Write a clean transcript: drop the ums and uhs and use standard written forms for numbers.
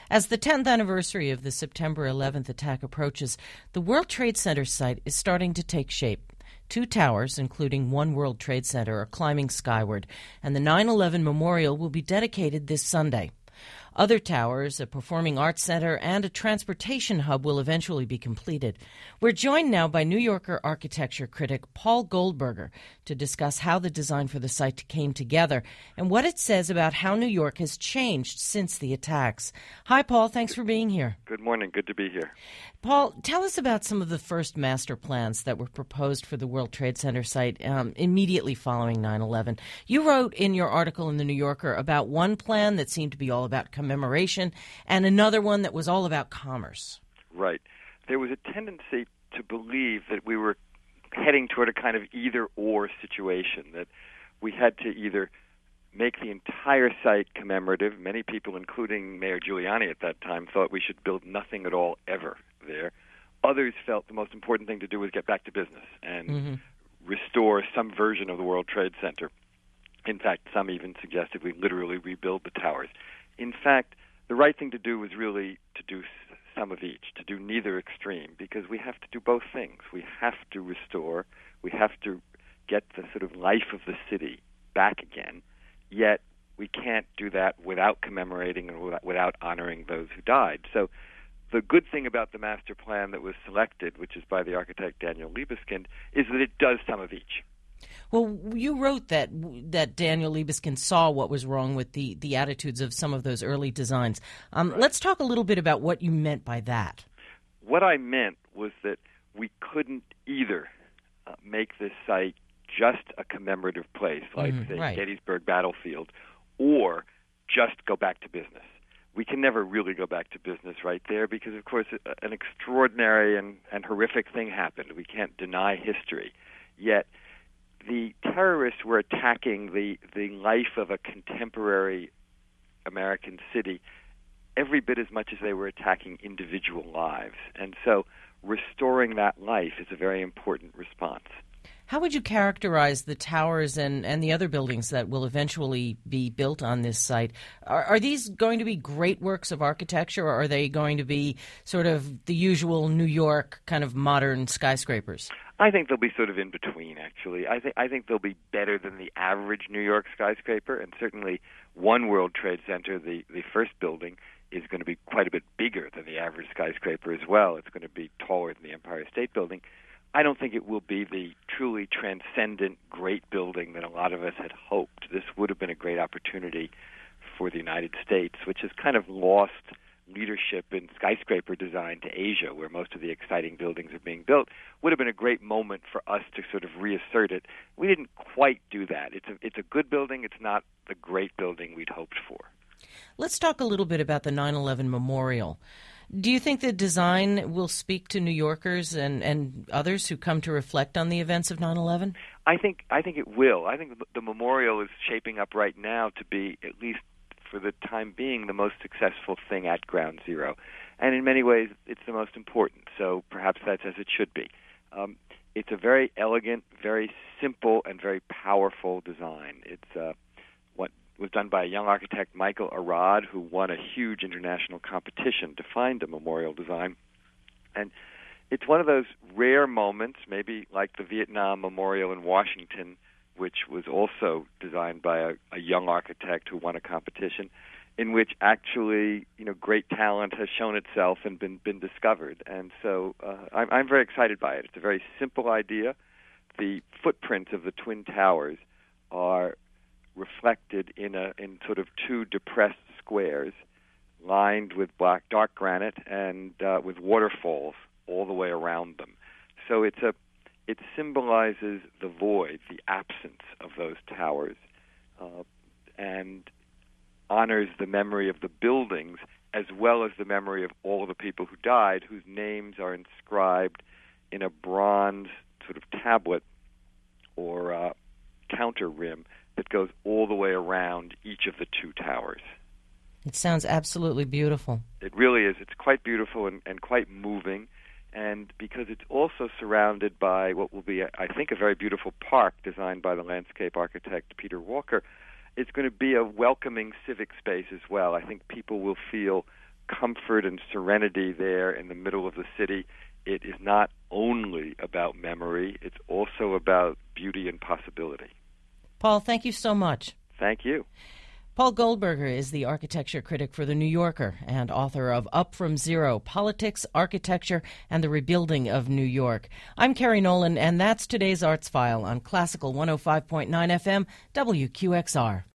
As the 10th anniversary of the September 11th attack approaches, the World Trade Center site is starting to take shape. Two towers, including One World Trade Center, are climbing skyward, and the 9/11 Memorial will be dedicated this Sunday. Other towers, a performing arts center, and a transportation hub will eventually be completed. We're joined now by New Yorker architecture critic Paul Goldberger to discuss how the design for the site came together and what it says about how New York has changed since the attacks. Hi, Paul. Thanks for being here. Good morning. Good to be here. Paul, tell us about some of the first master plans that were proposed for the World Trade Center site immediately following 9/11. You wrote in your article in The New Yorker about one plan that seemed to be all about commemoration and another one that was all about commerce. Right. There was a tendency to believe that we were heading toward a kind of either-or situation, that we had to either make the entire site commemorative. Many people, including Mayor Giuliani at that time, thought we should build nothing at all ever there. Others felt the most important thing to do was get back to business and restore some version of the World Trade Center. In fact, some even suggested we literally rebuild the towers. In fact, the right thing to do was really to do some of each, to do neither extreme, because we have to do both things. We have to restore, we have to get the sort of life of the city back again, yet we can't do that without commemorating and without honoring those who died. So the good thing about the master plan that was selected, which is by the architect Daniel Libeskind, is that it does some of each. Well, you wrote that Daniel Libeskind saw what was wrong with the attitudes of some of those early designs. Right. Let's talk a little bit about what you meant by that. What I meant was that we couldn't either make this site just a commemorative place, like, say, Gettysburg Battlefield, or just go back to business. We can never really go back to business right there because, of course, an extraordinary and horrific thing happened. We can't deny history. Yet the terrorists were attacking the life of a contemporary American city every bit as much as they were attacking individual lives. And so restoring that life is a very important response. How would you characterize the towers and the other buildings that will eventually be built on this site? Are these going to be great works of architecture, or are they going to be sort of the usual New York kind of modern skyscrapers? I think they'll be sort of in between, actually. I think they'll be better than the average New York skyscraper, and certainly One World Trade Center, the first building, is going to be quite a bit bigger than the average skyscraper as well. It's going to be taller than the Empire State Building. I don't think it will be the truly transcendent great building that a lot of us had hoped. This would have been a great opportunity for the United States, which has kind of lost leadership in skyscraper design to Asia, where most of the exciting buildings are being built. Would have been a great moment for us to sort of reassert it. We didn't quite do that. It's a good building. It's not the great building we'd hoped for. Let's talk a little bit about the 9/11 Memorial. Do you think the design will speak to New Yorkers and others who come to reflect on the events of 9/11? I think it will. I think the memorial is shaping up right now to be, at least for the time being, the most successful thing at Ground Zero. And in many ways, it's the most important. So perhaps that's as it should be. It's a very elegant, very simple, and very powerful design. It's what was done by a young architect, Michael Arad, who won a huge international competition to find a memorial design. And it's one of those rare moments, maybe like the Vietnam Memorial in Washington, which was also designed by a young architect who won a competition, in which actually, great talent has shown itself and been discovered. And so I'm very excited by it. It's a very simple idea. The footprints of the Twin Towers are reflected in sort of two depressed squares lined with dark granite and with waterfalls all the way around them. So it symbolizes the void, the absence of those towers, and honors the memory of the buildings as well as the memory of all the people who died, whose names are inscribed in a bronze sort of tablet or counter rim that goes all the way around each of the two towers. It sounds absolutely beautiful. It really is. It's quite beautiful and quite moving. And because it's also surrounded by what will be, I think, a very beautiful park designed by the landscape architect Peter Walker, it's going to be a welcoming civic space as well. I think people will feel comfort and serenity there in the middle of the city. It is not only about memory, it's also about beauty and possibility. Paul, thank you so much. Thank you. Paul Goldberger is the architecture critic for The New Yorker and author of Up From Zero, Politics, Architecture, and the Rebuilding of New York. I'm Carrie Nolan, and that's today's Arts File on Classical 105.9 FM, WQXR.